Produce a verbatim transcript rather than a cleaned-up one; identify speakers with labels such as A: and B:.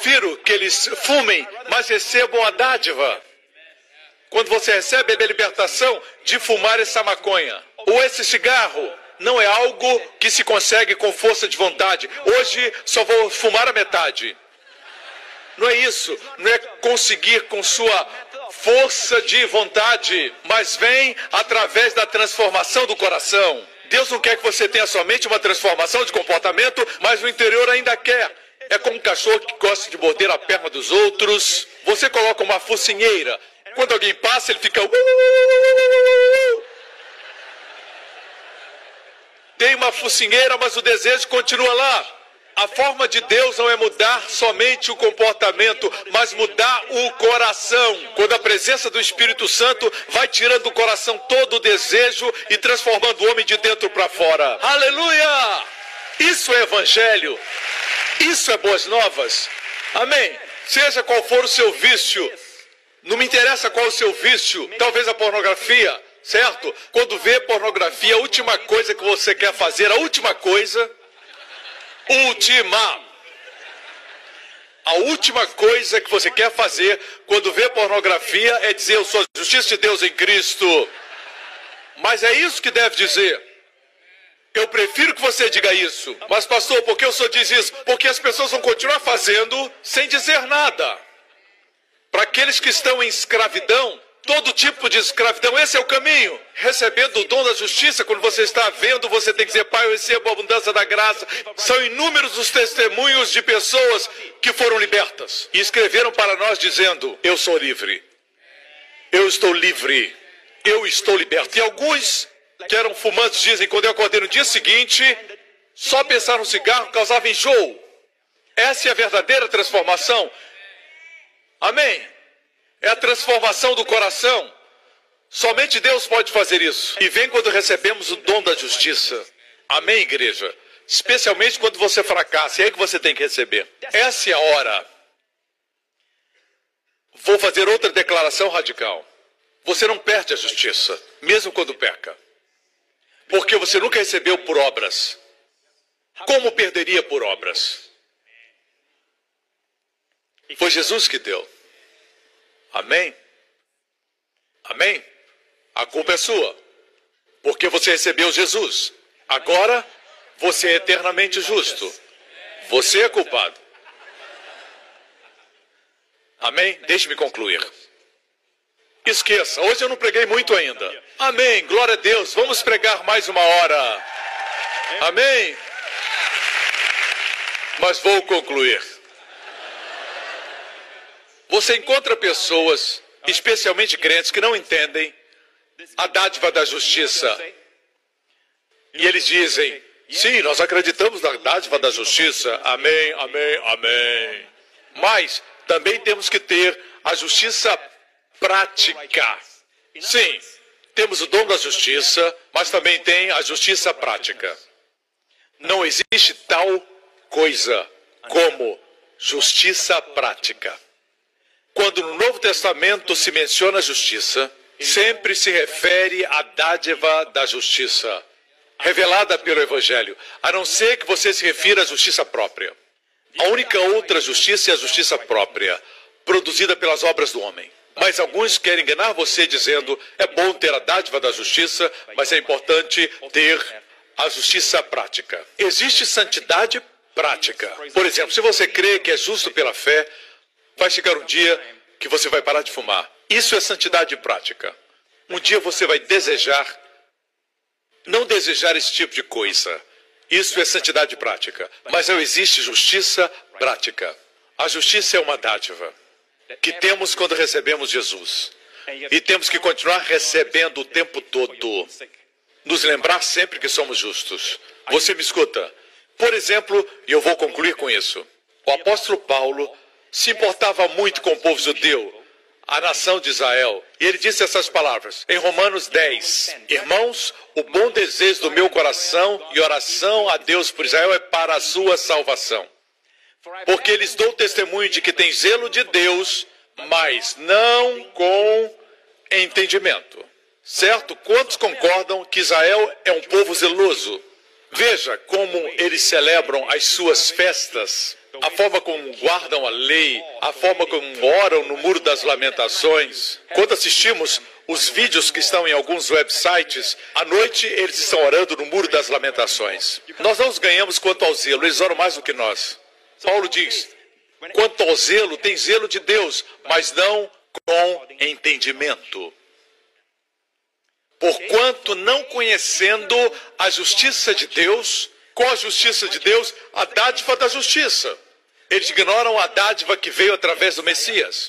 A: prefiro que eles fumem, mas recebam a dádiva. Quando você recebe a libertação de fumar essa maconha ou esse cigarro, não é algo que se consegue com força de vontade. Hoje só vou fumar a metade. Não é isso, não é conseguir com sua força de vontade, mas vem através da transformação do coração. Deus não quer que você tenha somente uma transformação de comportamento, mas o interior ainda quer. É como um cachorro que gosta de morder a perna dos outros. Você coloca uma focinheira. Quando alguém passa, ele fica... Tem uma focinheira, mas o desejo continua lá. A forma de Deus não é mudar somente o comportamento, mas mudar o coração. Quando a presença do Espírito Santo vai tirando do coração todo o desejo e transformando o homem de dentro para fora. Aleluia! Isso é evangelho. Isso é boas novas. Amém? Seja qual for o seu vício, não me interessa qual o seu vício, talvez a pornografia, certo? Quando vê pornografia, a última coisa que você quer fazer, a última coisa, última, a última coisa que você quer fazer quando vê pornografia é dizer: eu sou a justiça de Deus em Cristo. Mas é isso que deve dizer. Eu prefiro que você diga isso. Mas pastor, por que o senhor diz isso? Porque as pessoas vão continuar fazendo sem dizer nada. Para aqueles que estão em escravidão, todo tipo de escravidão, esse é o caminho. Recebendo o dom da justiça, quando você está vendo, você tem que dizer: Pai, eu recebo a abundância da graça. São inúmeros os testemunhos de pessoas que foram libertas. E escreveram para nós dizendo: eu sou livre. Eu estou livre. Eu estou liberto. E alguns que eram fumantes dizem: quando eu acordei no dia seguinte, só pensar no cigarro causava enjoo. Essa é a verdadeira transformação. Amém? É a transformação do coração. Somente Deus pode fazer isso. E vem quando recebemos o dom da justiça. Amém, igreja? Especialmente quando você fracassa. É aí que você tem que receber. Essa é a hora. Vou fazer outra declaração radical. Você não perde a justiça, mesmo quando peca. Porque você nunca recebeu por obras. Como perderia por obras? Foi Jesus que deu. Amém? Amém? A culpa é sua. Porque você recebeu Jesus. Agora, você é eternamente justo. Você é culpado. Amém? Deixe-me concluir. Esqueça, hoje eu não preguei muito ainda. Amém, glória a Deus. Vamos pregar mais uma hora. Amém? Mas vou concluir. Você encontra pessoas, especialmente crentes, que não entendem a dádiva da justiça. E eles dizem: sim, nós acreditamos na dádiva da justiça. Amém, amém, amém. Mas também temos que ter a justiça prática. Sim, temos o dom da justiça, mas também tem a justiça prática. Não existe tal coisa como justiça prática. Quando no Novo Testamento se menciona a justiça, sempre se refere à dádiva da justiça, revelada pelo Evangelho, a não ser que você se refira à justiça própria. A única outra justiça é a justiça própria, produzida pelas obras do homem. Mas alguns querem enganar você dizendo: é bom ter a dádiva da justiça, mas é importante ter a justiça prática. Existe santidade prática. Por exemplo, se você crê que é justo pela fé, vai chegar um dia que você vai parar de fumar. Isso é santidade prática. Um dia você vai desejar, não desejar esse tipo de coisa. Isso é santidade prática. Mas não existe justiça prática. A justiça é uma dádiva que temos quando recebemos Jesus. E temos que continuar recebendo o tempo todo. Nos lembrar sempre que somos justos. Você me escuta? Por exemplo, e eu vou concluir com isso, o apóstolo Paulo se importava muito com o povo judeu, a nação de Israel. E ele disse essas palavras em Romanos dez. Irmãos, o bom desejo do meu coração e oração a Deus por Israel é para a sua salvação. Porque lhes dou testemunho de que tem zelo de Deus, mas não com entendimento. Certo? Quantos concordam que Israel é um povo zeloso? Veja como eles celebram as suas festas. a forma como guardam a lei, a forma como oram no Muro das Lamentações. Quando assistimos os vídeos que estão em alguns websites, à noite eles estão orando no Muro das Lamentações. Nós não os ganhamos quanto ao zelo, eles oram mais do que nós. Paulo diz, quanto ao zelo, tem zelo de Deus, mas não com entendimento. Porquanto não conhecendo a justiça de Deus, qual a justiça de Deus? A dádiva da justiça. Eles ignoram a dádiva que veio através do Messias.